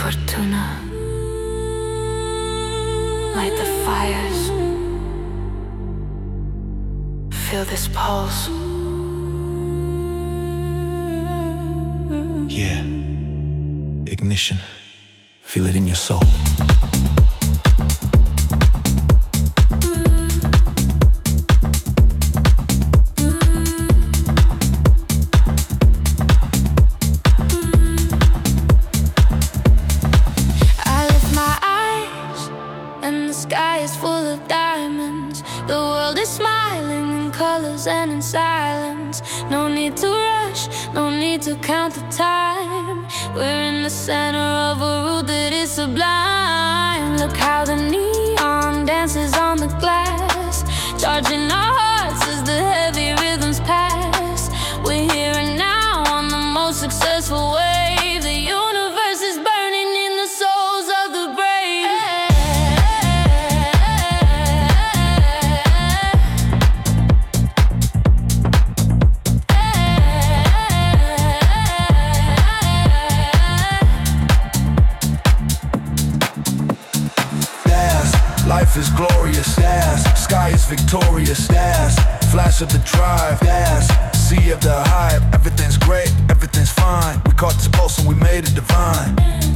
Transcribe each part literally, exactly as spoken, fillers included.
Fortuna. Light the fires. Feel this pulse. Yeah. Ignition. Feel it in your soul. And in silence, no need to rush, no need to count the time. We're in the center of a road that is sublime. Look how the neon dances on the glass, charging our hearts as the heavy rhythms pass. We're here and now on the most successful wave. The universe is burning in the souls of the brave. Life is glorious, yes. Sky is victorious, yes. Flash of the drive, yes. Sea of the hype, everything's great, everything's fine. We caught this pulse and we made it divine.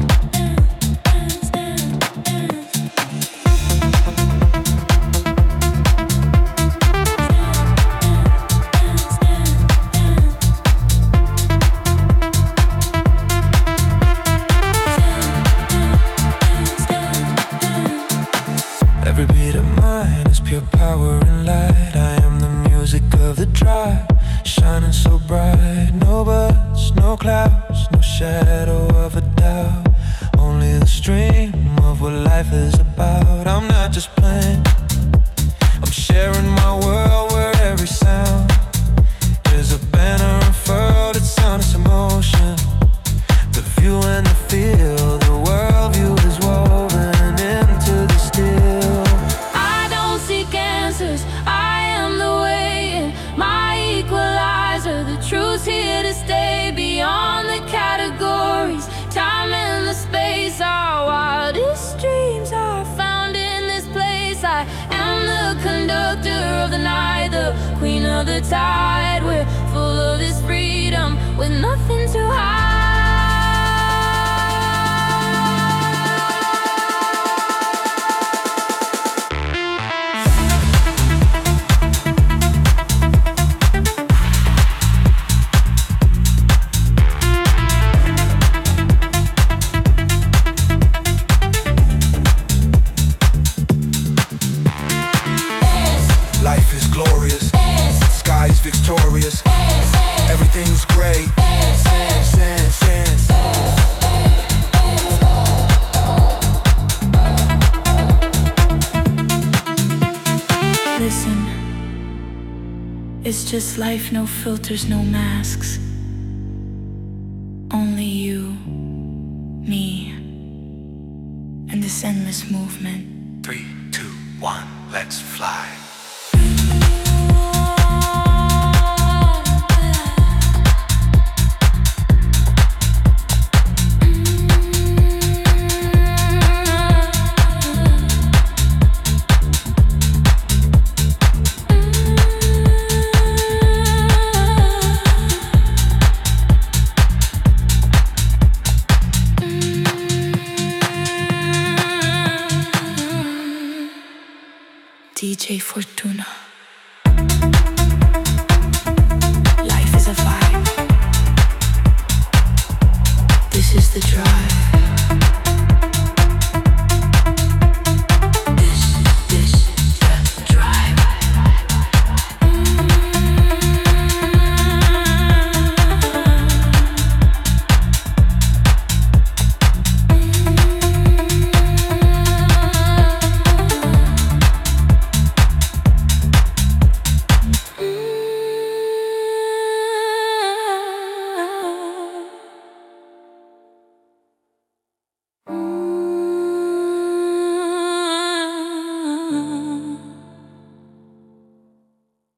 Every beat of mine is pure power and light. I am the music of the tribe, shining so bright. No birds, no clouds, no shadow of a doubt. Only the stream of what life is about. I'm not just playing, I'm sharing my world where every sound is a banner unfurled, it's sound, it's emotion. The view and the feel, the world view is woven into the steel. I am the way, my equalizer. The truth's here to stay beyond the categories. Time and the space, our wildest dreams are found in this place. I am the conductor of the night, the queen of the tide. We're full of this freedom with nothing to hide. Life is glorious, sky is victorious, everything's great. Listen, it's just life, no filters, no masks. Only you, me, and this endless movement. Three, two, one, let's fly. D J Fortuna.